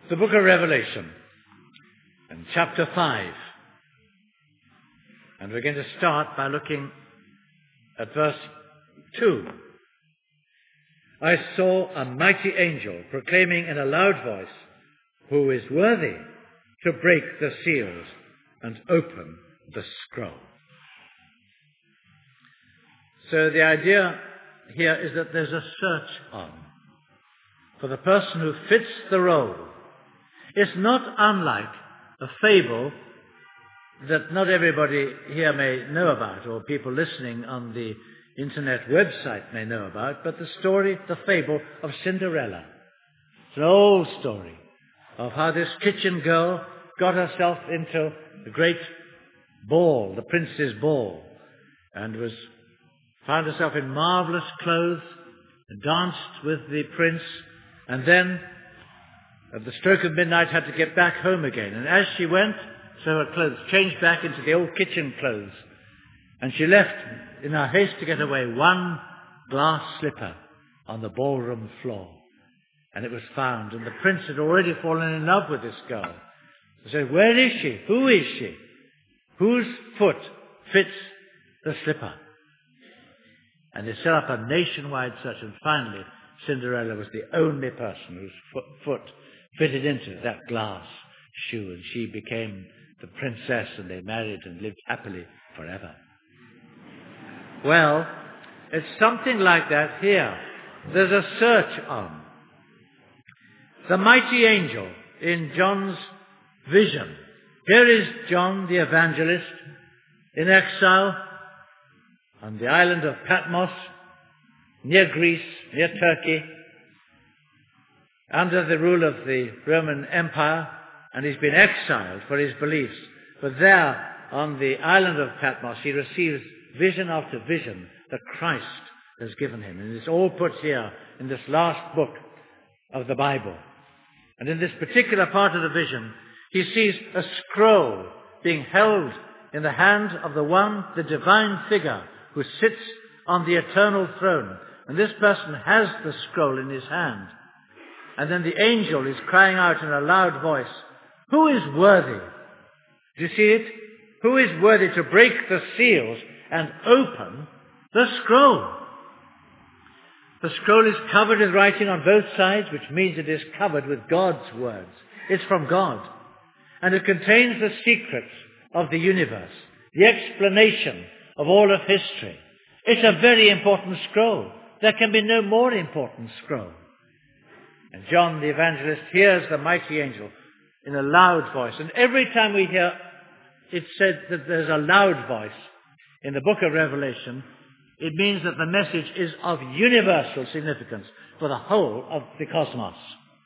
the book of Revelation and chapter 5. And we're going to start by looking at verse 2. I saw a mighty angel proclaiming in a loud voice, "Who is worthy to break the seals and open the scroll?" So the idea here is that there's a search on for the person who fits the role. It's not unlike a fable that not everybody here may know about, or people listening on the internet website may know about, but the fable of Cinderella. It's an old story of how this kitchen girl got herself into the great ball, the prince's ball, and found herself in marvelous clothes, and danced with the prince, and then at the stroke of midnight had to get back home again. And as she went, so her clothes changed back into the old kitchen clothes, and she left in her haste to get away one glass slipper on the ballroom floor. And it was found, and the prince had already fallen in love with this girl. He said, "Where is she? Who is she? Whose foot fits the slipper?" And they set up a nationwide search, and finally Cinderella was the only person whose foot fitted into that glass shoe, and she became the princess, and they married and lived happily forever. Well, it's something like that here. There's a search on. The mighty angel in John's vision. Here is John the evangelist in exile on the island of Patmos, near Greece, near Turkey, under the rule of the Roman Empire, and he's been exiled for his beliefs. But there, on the island of Patmos, he receives vision after vision that Christ has given him. And it's all put here in this last book of the Bible. And in this particular part of the vision, he sees a scroll being held in the hand of the divine figure who sits on the eternal throne. And this person has the scroll in his hand. And then the angel is crying out in a loud voice, "Who is worthy?" Do you see it? Who is worthy to break the seals and open the scroll? The scroll is covered with writing on both sides, which means it is covered with God's words. It's from God. And it contains the secrets of the universe, the explanation of all of history. It's a very important scroll. There can be no more important scroll. And John the evangelist hears the mighty angel in a loud voice. And every time we hear it said that there's a loud voice in the book of Revelation, it means that the message is of universal significance for the whole of the cosmos.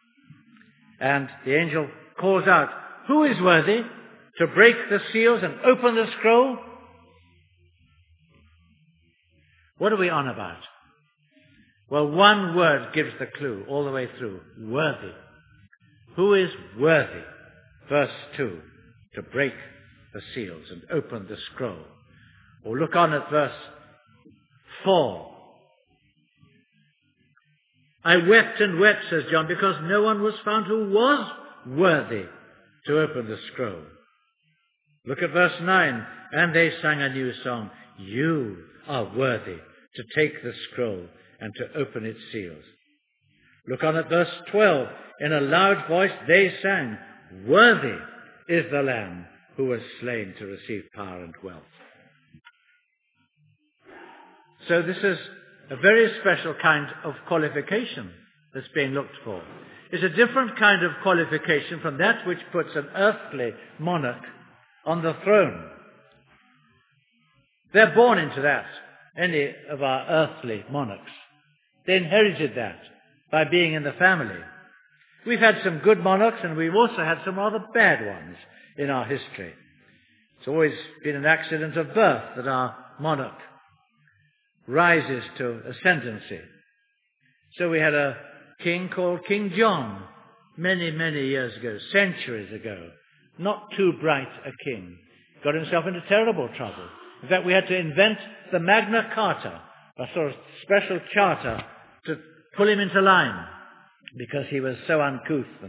And the angel calls out, "Who is worthy to break the seals and open the scroll?" What are we on about? Well, one word gives the clue all the way through. Worthy. Who is worthy? Verse 2, to break the seals and open the scroll. Or look on at verse 4. I wept and wept, says John, because no one was found who was worthy to open the scroll. Look at verse 9. And they sang a new song. You are worthy to take the scroll and to open its seals. Look on at verse 12. In a loud voice they sang, Worthy is the Lamb who was slain to receive power and wealth. So this is a very special kind of qualification that's being looked for. It's a different kind of qualification from that which puts an earthly monarch on the throne. They're born into that, any of our earthly monarchs. They inherited that by being in the family. We've had some good monarchs, and we've also had some rather bad ones in our history. It's always been an accident of birth that our monarch rises to ascendancy. So we had a king called King John many, many years ago, centuries ago. Not too bright a king. Got himself into terrible trouble. In fact, we had to invent the Magna Carta, a sort of special charter to pull him into line, because he was so uncouth and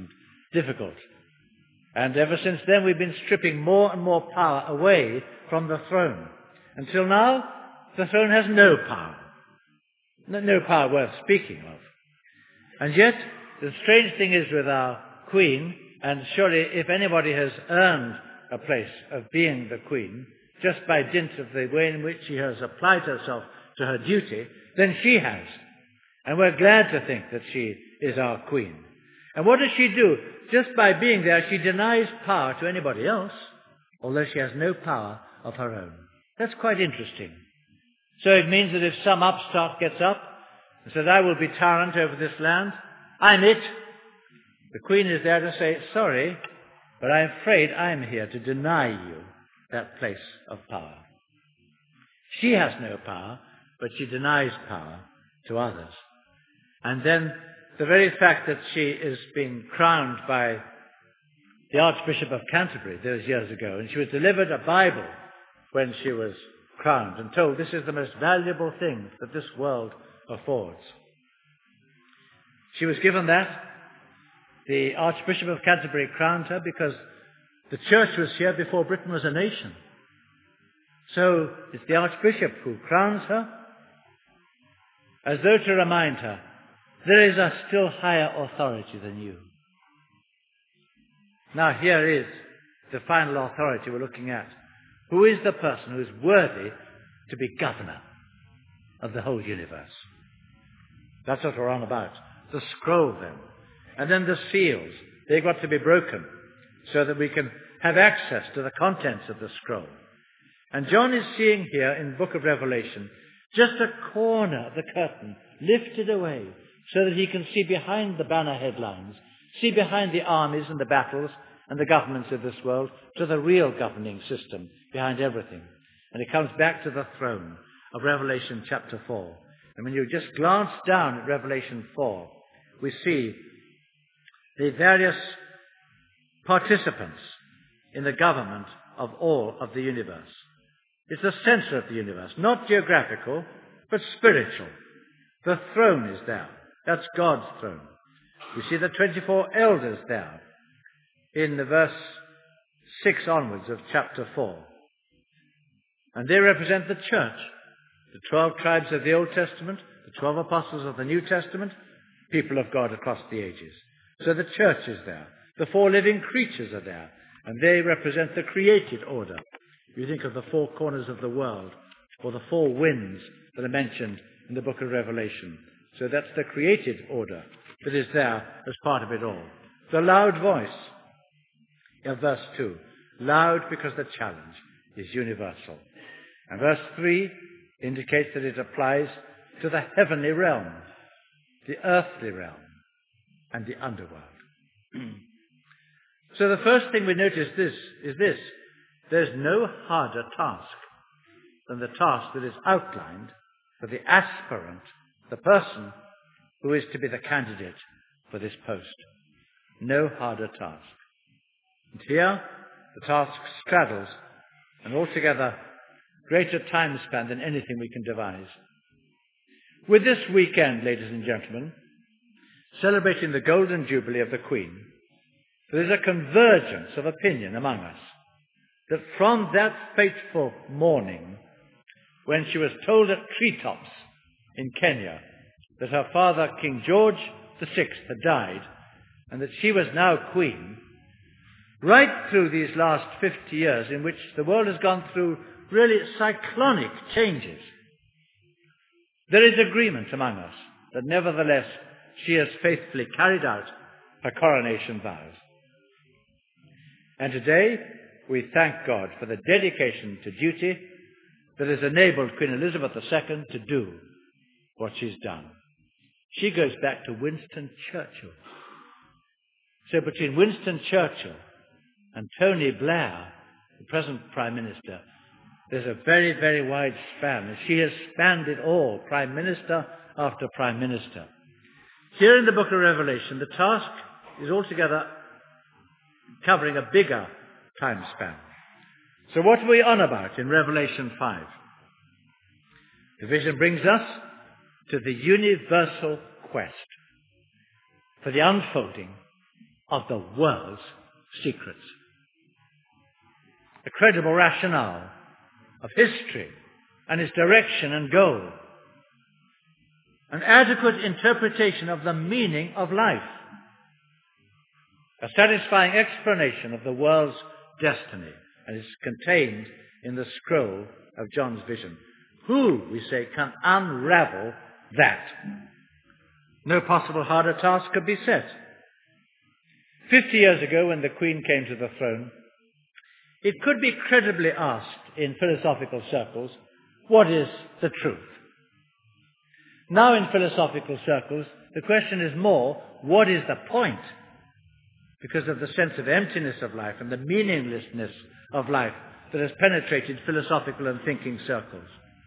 difficult. And ever since then we've been stripping more and more power away from the throne. Until now, the throne has no power. No power worth speaking of. And yet, the strange thing is with our Queen, and surely if anybody has earned a place of being the Queen, just by dint of the way in which she has applied herself to her duty, then she has. And we're glad to think that she is our Queen. And what does she do? Just by being there, she denies power to anybody else, although she has no power of her own. That's quite interesting. So it means that if some upstart gets up and says, I will be tyrant over this land, I'm it. The Queen is there to say, sorry, but I'm afraid I'm here to deny you that place of power. She has no power, but she denies power to others. And then the very fact that she is being crowned by the Archbishop of Canterbury those years ago, and she was delivered a Bible when she was crowned and told this is the most valuable thing that this world affords. She was given that. The Archbishop of Canterbury crowned her because the church was here before Britain was a nation. So it's the Archbishop who crowns her, as though to remind her, there is a still higher authority than you. Now here is the final authority we're looking at. Who is the person who is worthy to be governor of the whole universe? That's what we're on about. The scroll then. And then the seals. They've got to be broken so that we can have access to the contents of the scroll. And John is seeing here in the book of Revelation just a corner of the curtain lifted away so that he can see behind the banner headlines, see behind the armies and the battles and the governments of this world to the real governing system behind everything. And it comes back to the throne of Revelation chapter 4. And when you just glance down at Revelation 4, we see the various participants in the government of all of the universe. It's the center of the universe, not geographical, but spiritual. The throne is there. That's God's throne. We see the 24 elders there in the verse 6 onwards of chapter 4. And they represent the church, the 12 tribes of the Old Testament, the 12 apostles of the New Testament, people of God across the ages. So the church is there. The 4 living creatures are there, and they represent the created order. You think of the 4 corners of the world, or the 4 winds that are mentioned in the book of Revelation. So that's the created order that is there as part of it all. The loud voice of verse 2. Loud because the challenge is universal. And verse 3 indicates that it applies to the heavenly realm, the earthly realm, and the underworld. So the first thing we notice is this. There's no harder task than the task that is outlined for the aspirant, the person who is to be the candidate for this post. No harder task. And here, the task straddles an altogether greater time span than anything we can devise. With this weekend, ladies and gentlemen, celebrating the Golden Jubilee of the Queen, there is a convergence of opinion among us that from that fateful morning when she was told at treetops in Kenya that her father, King George VI, had died and that she was now Queen, right through these last 50 years in which the world has gone through really cyclonic changes, there is agreement among us that nevertheless she has faithfully carried out her coronation vows. And today we thank God for the dedication to duty that has enabled Queen Elizabeth II to do what she's done. She goes back to Winston Churchill. So between Winston Churchill and Tony Blair, the present Prime Minister, there's a very, very wide span. And she has spanned it all, Prime Minister after Prime Minister. Here in the book of Revelation, the task is altogether covering a bigger time span. So what are we on about in Revelation 5? The vision brings us to the universal quest for the unfolding of the world's secrets. A credible rationale of history and its direction and goal. An adequate interpretation of the meaning of life. A satisfying explanation of the world's destiny, and is contained in the scroll of John's vision. Who, we say, can unravel that? No possible harder task could be set. 50 years ago, when the Queen came to the throne, it could be credibly asked in philosophical circles, what is the truth? Now in philosophical circles, the question is more, what is the point? Because of the sense of emptiness of life and the meaninglessness of life that has penetrated philosophical and thinking circles.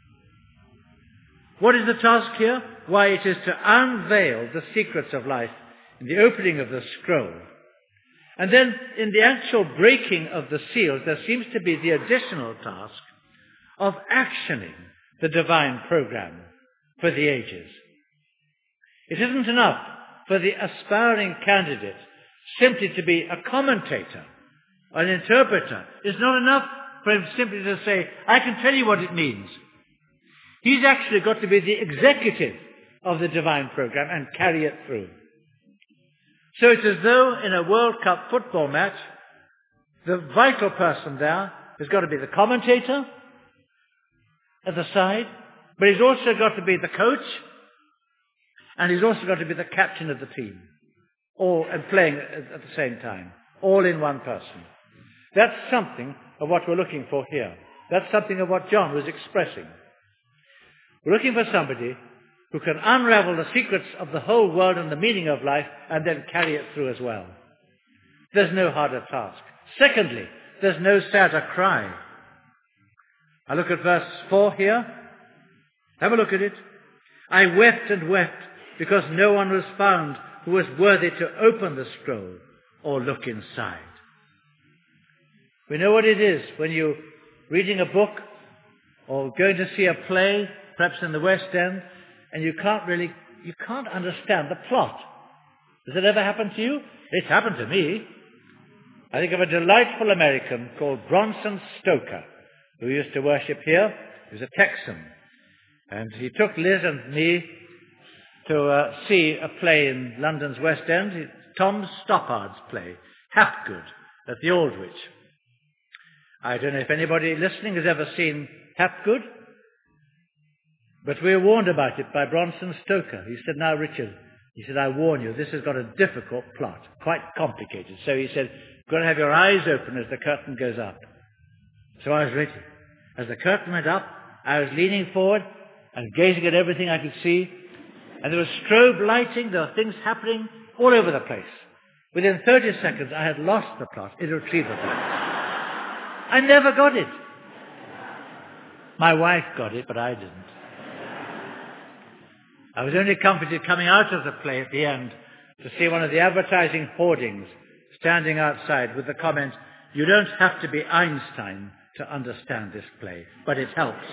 What is the task here? Why, it is to unveil the secrets of life in the opening of the scroll. And then in the actual breaking of the seals, there seems to be the additional task of actioning the divine program for the ages. It isn't enough for the aspiring candidate simply to be a commentator, an interpreter. It's not enough for him simply to say, I can tell you what it means. He's actually got to be the executive of the divine program and carry it through. So it's as though in a World Cup football match, the vital person there has got to be the commentator at the side, but he's also got to be the coach, and he's also got to be the captain of the team, all and playing at the same time, all in one person. That's something of what we're looking for here. That's something of what John was expressing. We're looking for somebody who can unravel the secrets of the whole world and the meaning of life and then carry it through as well. There's no harder task. Secondly, there's no sadder cry. I look at verse 4 here. Have a look at it. I wept and wept because no one was found who was worthy to open the scroll or look inside. We know what it is when you're reading a book or going to see a play, perhaps in the West End, and you can't understand the plot. Does it ever happen to you? It's happened to me. I think of a delightful American called Bronson Stoker, who used to worship here. He was a Texan. And he took Liz and me to see a play in London's West End, Tom Stoppard's play, Hapgood, at the Aldwych. I don't know if anybody listening has ever seen Hapgood, but we were warned about it by Bronson Stoker. He said, now Richard, he said, I warn you, this has got a difficult plot, quite complicated. So he said, you've got to have your eyes open as the curtain goes up. So I was ready. As the curtain went up, I was leaning forward and gazing at everything I could see. And there was strobe lighting, there were things happening all over the place. Within 30 seconds, I had lost the plot irretrievably. I never got it. My wife got it, but I didn't. I was only comforted coming out of the play at the end to see one of the advertising hoardings standing outside with the comment, you don't have to be Einstein to understand this play, but it helps.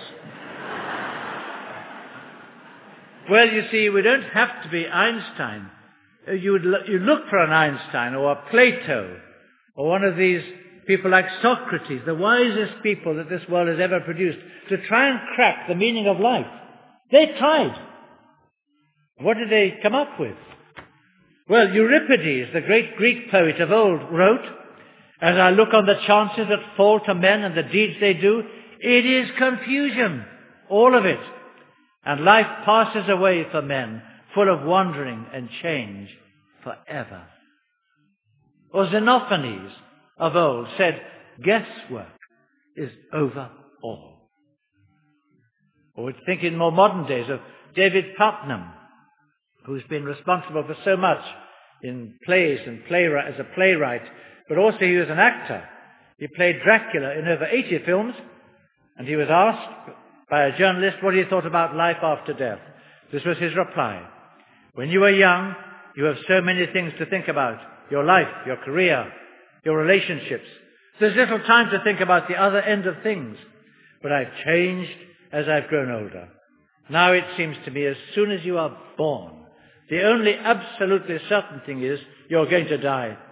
Well, you see, we don't have to be Einstein. You look for an Einstein or a Plato or one of these people like Socrates, the wisest people that this world has ever produced, to try and crack the meaning of life. They tried. What did they come up with? Well, Euripides, the great Greek poet of old, wrote, as I look on the chances that fall to men and the deeds they do, it is confusion, all of it. And life passes away for men, full of wandering and change forever. Or Xenophanes of old said, guesswork is over all. Or we think in more modern days of David Putnam, who's been responsible for so much in plays and as a playwright, but also he was an actor. He played Dracula in over 80 films, and he was asked by a journalist what he thought about life after death. This was his reply. When you are young, you have so many things to think about. Your life, your career, your relationships. There's little time to think about the other end of things. But I've changed as I've grown older. Now it seems to me as soon as you are born, the only absolutely certain thing is you're going to die.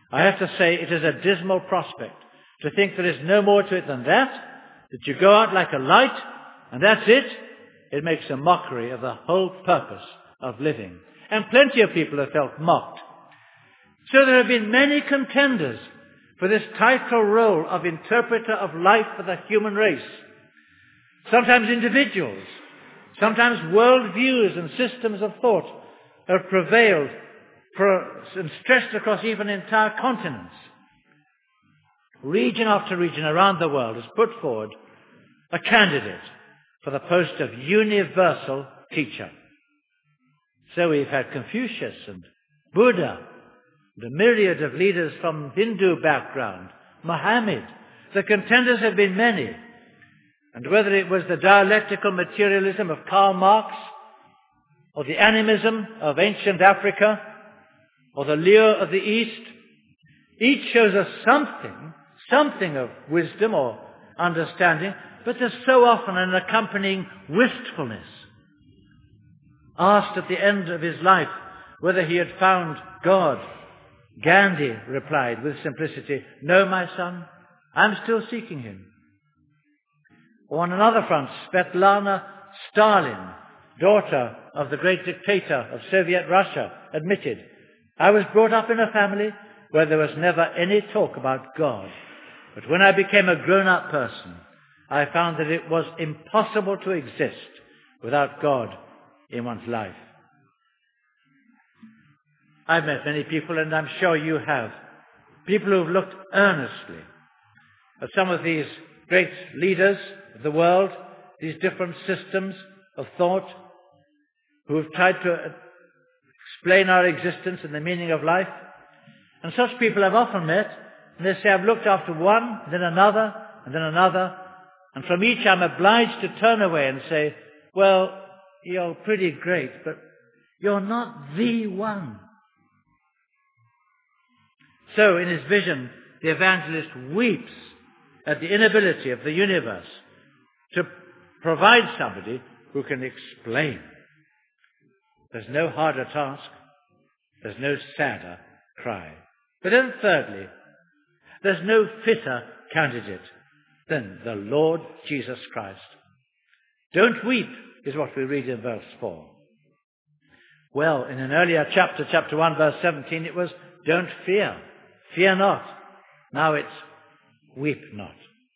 I have to say it is a dismal prospect to think there is no more to it than that you go out like a light, and that's it. It makes a mockery of the whole purpose of living. And plenty of people have felt mocked. So there have been many contenders for this title role of interpreter of life for the human race. Sometimes individuals, sometimes worldviews and systems of thought have prevailed and stretched across even entire continents. Region after region around the world has put forward a candidate for the post of universal teacher. So we've had Confucius and Buddha, the myriad of leaders from Hindu background, Muhammad. The contenders have been many. And whether it was the dialectical materialism of Karl Marx, or the animism of ancient Africa, or the lure of the East, each shows us something of wisdom or understanding, but there's so often an accompanying wistfulness. Asked at the end of his life whether he had found God, Gandhi replied with simplicity, "No, my son, I'm still seeking him." Or on another front, Svetlana Stalin, daughter of the great dictator of Soviet Russia, admitted, "I was brought up in a family where there was never any talk about God. But when I became a grown-up person, I found that it was impossible to exist without God in one's life." I've met many people, and I'm sure you have, people who have looked earnestly at some of these great leaders of the world, these different systems of thought, who have tried to explain our existence and the meaning of life. And such people I've often met, and they say, "I've looked after one, then another, and then another, and from each I'm obliged to turn away and say, well, you're pretty great, but you're not the one." So in his vision, the evangelist weeps at the inability of the universe to provide somebody who can explain. There's no harder task. There's no sadder cry. But then thirdly, there's no fitter candidate than the Lord Jesus Christ. Don't weep is what we read in verse 4. Well, in an earlier chapter 1, verse 17, it was, "Don't fear. Fear not." Now it's, "Weep not."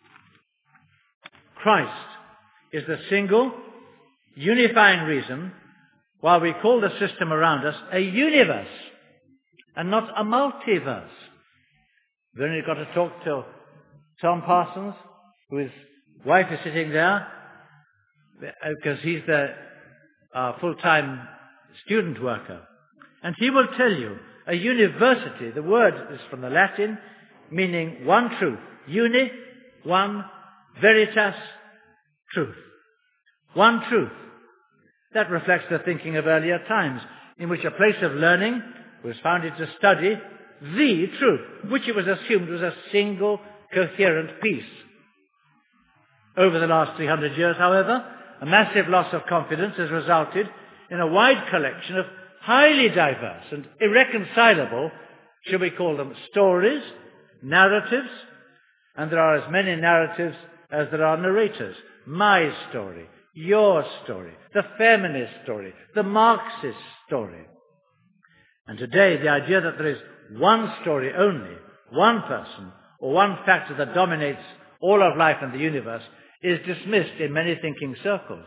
Christ is the single, unifying reason why we call the system around us a universe and not a multiverse. We've only got to talk to Tom Parsons, whose wife is sitting there, because he's the full-time student worker. And he will tell you, a university, the word is from the Latin, meaning one truth. Uni, one, veritas, truth. One truth. That reflects the thinking of earlier times, in which a place of learning was founded to study the truth, which it was assumed was a single, coherent piece. Over the last 300 years, however, a massive loss of confidence has resulted in a wide collection of highly diverse and irreconcilable, shall we call them, stories, narratives, and there are as many narratives as there are narrators. My story, your story, the feminist story, the Marxist story. And today, the idea that there is one story only, one person, or one factor that dominates all of life and the universe is dismissed in many thinking circles.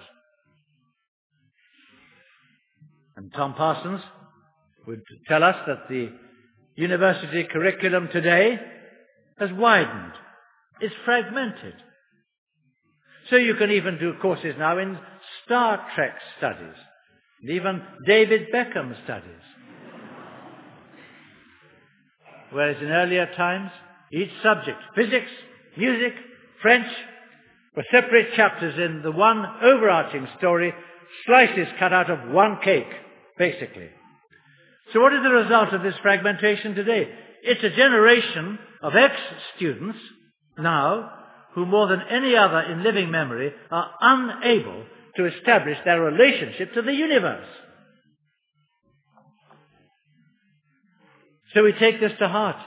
And Tom Parsons would tell us that the university curriculum today has widened. It's fragmented. So you can even do courses now in Star Trek studies, and even David Beckham studies. Whereas in earlier times, each subject, physics, music, French, were separate chapters in the one overarching story, slices cut out of one cake, basically. So what is the result of this fragmentation today? It's a generation of ex-students now who more than any other in living memory are unable to establish their relationship to the universe. So we take this to heart.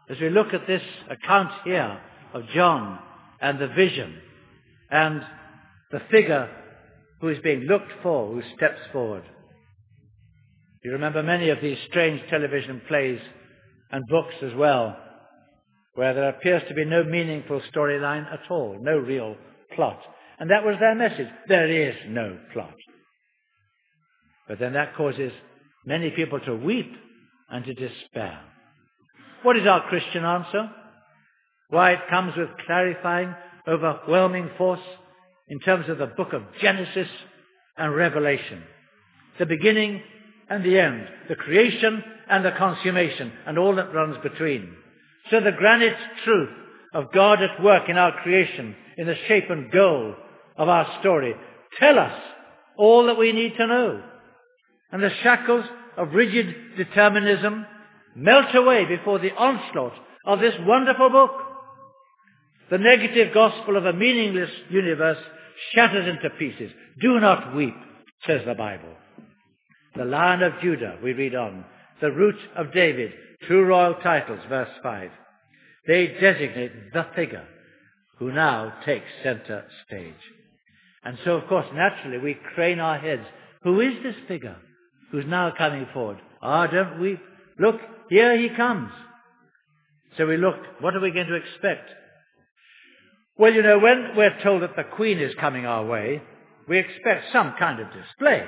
as we look at this account here of John and the vision and the figure who is being looked for, who steps forward. You remember many of these strange television plays and books as well, where there appears to be no meaningful storyline at all, no real plot. And that was their message. There is no plot. But then that causes many people to weep and to despair. What is our Christian answer? Why, it comes with clarifying, overwhelming force in terms of the book of Genesis and Revelation. The beginning and the end, the creation and the consummation, and all that runs between. So the granite truth of God at work in our creation, in the shape and goal of our story, tell us all that we need to know. And the shackles of rigid determinism melt away before the onslaught of this wonderful book. The negative gospel of a meaningless universe shatters into pieces. Do not weep, says the Bible. The Lion of Judah, we read on, the root of David, two royal titles, verse 5. They designate the figure who now takes center stage. And so, of course, naturally, we crane our heads. Who is this figure who's now coming forward? Don't weep. Look, here he comes. So we look, what are we going to expect? Well, when we're told that the Queen is coming our way, we expect some kind of display.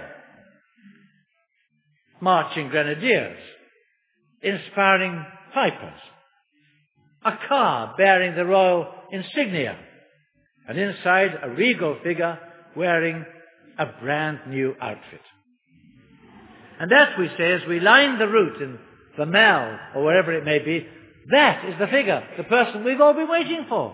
Marching grenadiers, inspiring pipers, a car bearing the royal insignia, and inside a regal figure wearing a brand new outfit. And that, we say, as we line the route in the Mall or wherever it may be, that is the figure, the person we've all been waiting for.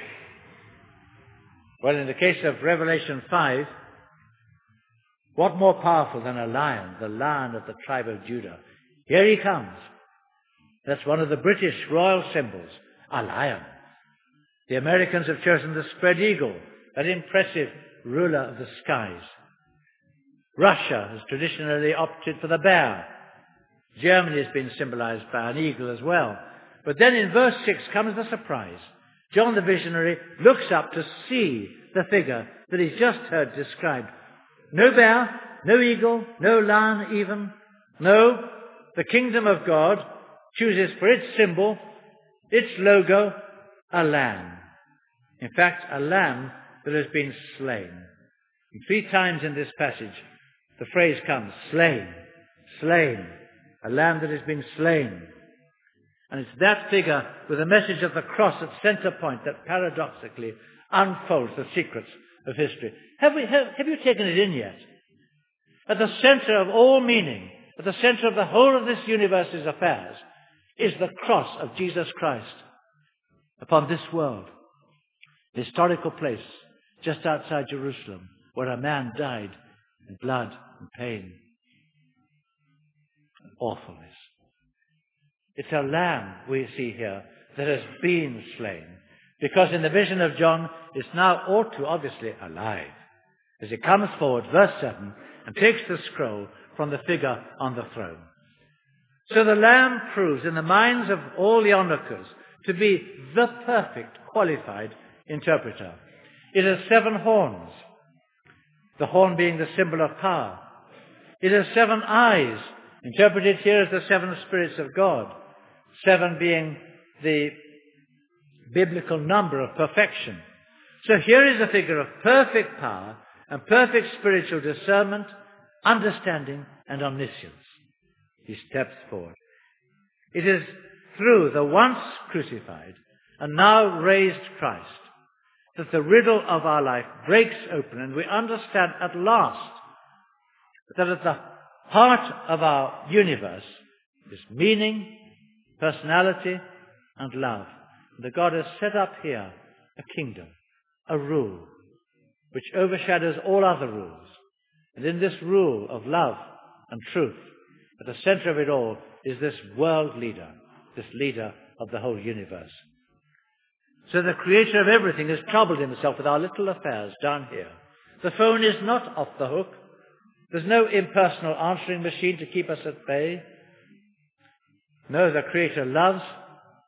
Well, in the case of Revelation 5, what more powerful than a lion, the Lion of the tribe of Judah? Here he comes. That's one of the British royal symbols, a lion. The Americans have chosen the spread eagle, that impressive ruler of the skies. Russia has traditionally opted for the bear. Germany has been symbolized by an eagle as well. But then in verse 6 comes the surprise. John the visionary looks up to see the figure that he's just heard described. No bear, no eagle, no lion even. No, the kingdom of God chooses for its symbol, its logo, a lamb. In fact, a lamb that has been slain. And 3 times in this passage, the phrase comes, slain, slain, a lamb that has been slain. And it's that figure with the message of the cross at center point that paradoxically unfolds the secrets of history. Have you taken it in yet? At the center of all meaning, at the center of the whole of this universe's affairs, is the cross of Jesus Christ upon this world. The historical place just outside Jerusalem where a man died in blood and pain and awfulness. It's a lamb we see here that has been slain, because in the vision of John it's now all too obviously alive as he comes forward, verse 7, and takes the scroll from the figure on the throne. So the lamb proves in the minds of all the onlookers to be the perfect, qualified interpreter. It has 7 horns, the horn being the symbol of power. It has 7 eyes, interpreted here as the 7 spirits of God, 7 being the biblical number of perfection. So here is a figure of perfect power and perfect spiritual discernment, understanding, and omniscience. He steps forward. It is through the once crucified and now raised Christ that the riddle of our life breaks open, and we understand at last that at the heart of our universe is meaning, personality, and love. And that God has set up here a kingdom, a rule, which overshadows all other rules. And in this rule of love and truth, at the center of it all is this world leader, this leader of the whole universe. So the creator of everything has troubled himself with our little affairs down here. The phone is not off the hook. There's no impersonal answering machine to keep us at bay. No, the creator loves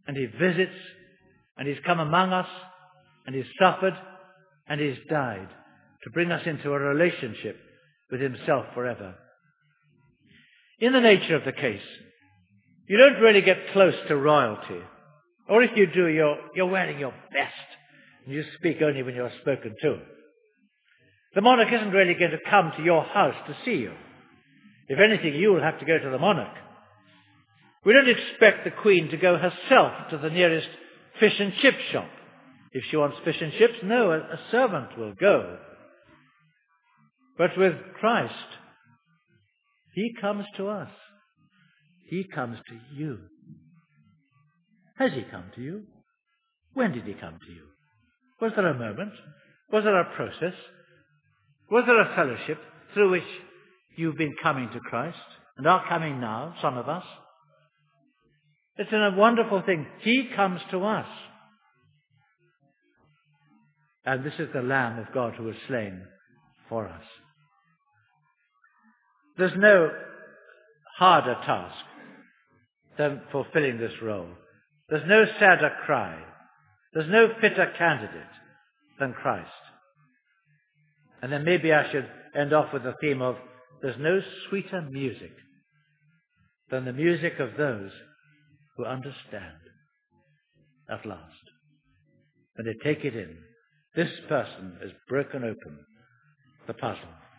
and he visits, and he's come among us, and he's suffered, and he's died to bring us into a relationship with himself forever. In the nature of the case, you don't really get close to royalty. Or if you do, you're wearing your best, and you speak only when you're spoken to. The monarch isn't really going to come to your house to see you. If anything, you will have to go to the monarch. We don't expect the Queen to go herself to the nearest fish and chip shop. If she wants fish and chips, no, a servant will go. But with Christ, he comes to us. He comes to you. Has he come to you? When did he come to you? Was there a moment? Was there a process? Was there a fellowship through which you've been coming to Christ and are coming now, some of us? It's a wonderful thing. He comes to us. And this is the Lamb of God who was slain for us. There's no harder task than fulfilling this role. There's no sadder cry. There's no fitter candidate than Christ. And then maybe I should end off with the theme of, there's no sweeter music than the music of those who understand at last. When they take it in, this person has broken open the puzzle.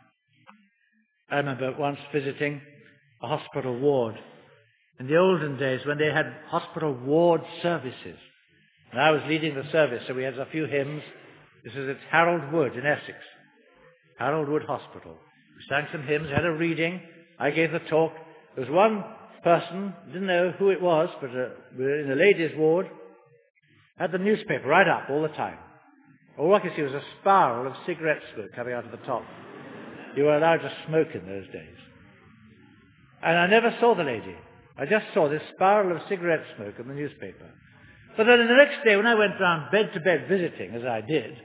I remember once visiting a hospital ward in the olden days when they had hospital ward services. And I was leading the service, so we had a few hymns. This is at Harold Wood in Essex, Harold Wood Hospital. We sang some hymns, had a reading. I gave the talk. There was one person, didn't know who it was, but we were in the ladies' ward, had the newspaper right up all the time. All I could see was a spiral of cigarette smoke coming out of the top. You were allowed to smoke in those days. And I never saw the lady. I just saw this spiral of cigarette smoke in the newspaper. But then the next day when I went round bed to bed visiting, as I did,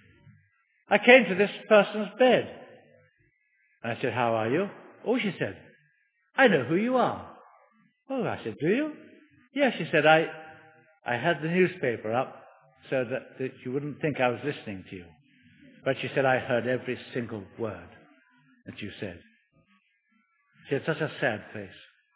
I came to this person's bed. And I said, "How are you?" "Oh," she said, "I know who you are." "Oh," I said, "Do you?" "Yes," she said, I had the newspaper up so that you wouldn't think I was listening to you. But she said, I heard every single word that you said. She had such a sad face.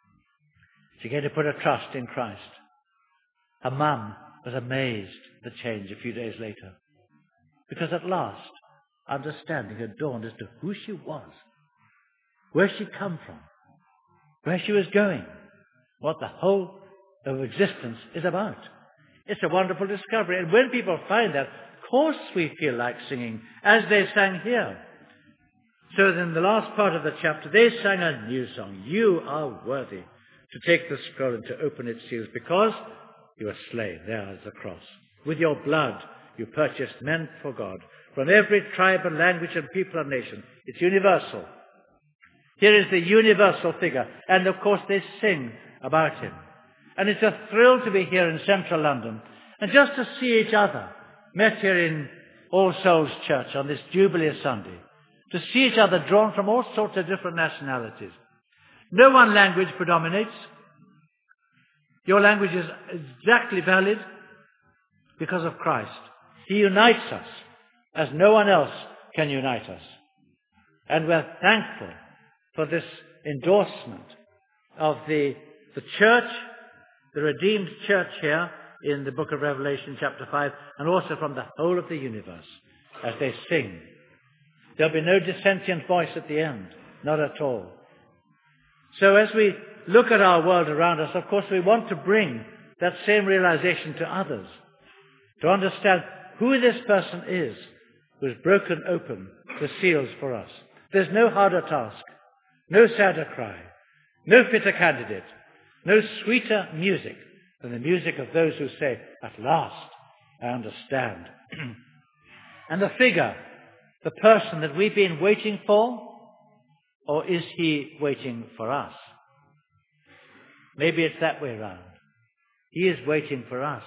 She came to put her trust in Christ. Her mum was amazed at the change a few days later, because at last understanding had dawned as to who she was, where she'd come from, where she was going, what the whole of existence is about. It's a wonderful discovery. And when people find that, of course we feel like singing, as they sang here. So in the last part of the chapter, they sang a new song. You are worthy to take the scroll and to open its seals, because you were slain. There is the cross. With your blood you purchased men for God, from every tribe and language and people and nation. It's universal. Here is the universal figure. And of course they sing about him. And it's a thrill to be here in central London and just to see each other, met here in All Souls Church on this Jubilee Sunday, to see each other drawn from all sorts of different nationalities. No one language predominates. Your language is exactly valid because of Christ. He unites us as no one else can unite us. And we're thankful for this endorsement of the church, the redeemed church here in the book of Revelation chapter 5, and also from the whole of the universe as they sing. There'll be no dissentient voice at the end, not at all. So as we look at our world around us, of course we want to bring that same realization to others, to understand who this person is who's broken open the seals for us. There's no harder task, no sadder cry, no fitter candidate, no sweeter music than the music of those who say, at last I understand. And the figure, the person that we've been waiting for, or is he waiting for us? Maybe it's that way around. He is waiting for us.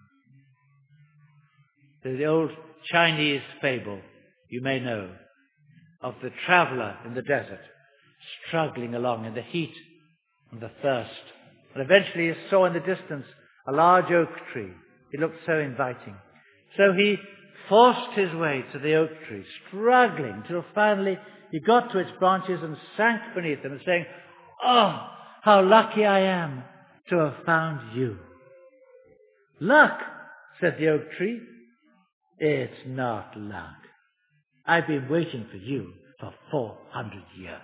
There's the old Chinese fable, you may know, of the traveler in the desert, struggling along in the heat and the thirst. And eventually he saw in the distance a large oak tree. It looked so inviting. So he forced his way to the oak tree, struggling, till finally he got to its branches and sank beneath them, saying, "Oh, how lucky I am to have found you." "Luck," said the oak tree. "It's not luck. I've been waiting for you for 400 years.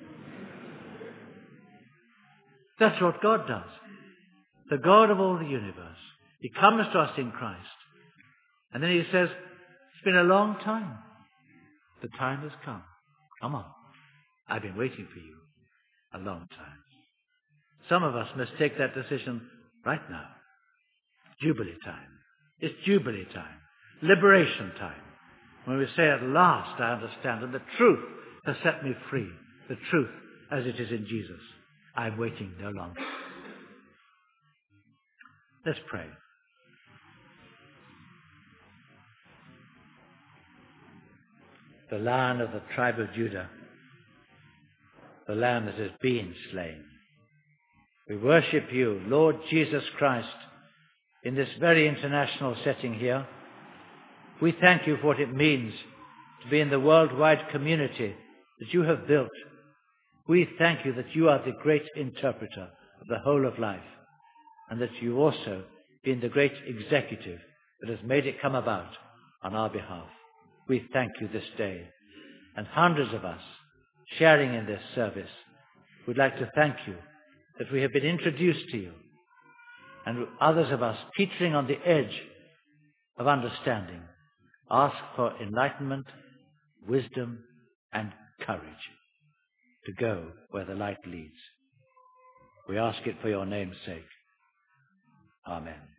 That's what God does. The God of all the universe. He comes to us in Christ. And then he says, "It's been a long time. The time has come. Come on. I've been waiting for you a long time." Some of us must take that decision right now. Jubilee time. It's Jubilee time. Liberation time. When we say, "At last I understand, and the truth has set me free. The truth as it is in Jesus. I'm waiting no longer." Let's pray. The Lion of the tribe of Judah, the Lamb that has been slain. We worship you, Lord Jesus Christ, in this very international setting here. We thank you for what it means to be in the worldwide community that you have built. We thank you that you are the great interpreter of the whole of life, and that you've also been the great executive that has made it come about on our behalf. We thank you this day, and hundreds of us sharing in this service would like to thank you that we have been introduced to you, and others of us teetering on the edge of understanding ask for enlightenment, wisdom, and courage to go where the light leads. We ask it for your name's sake. Amen.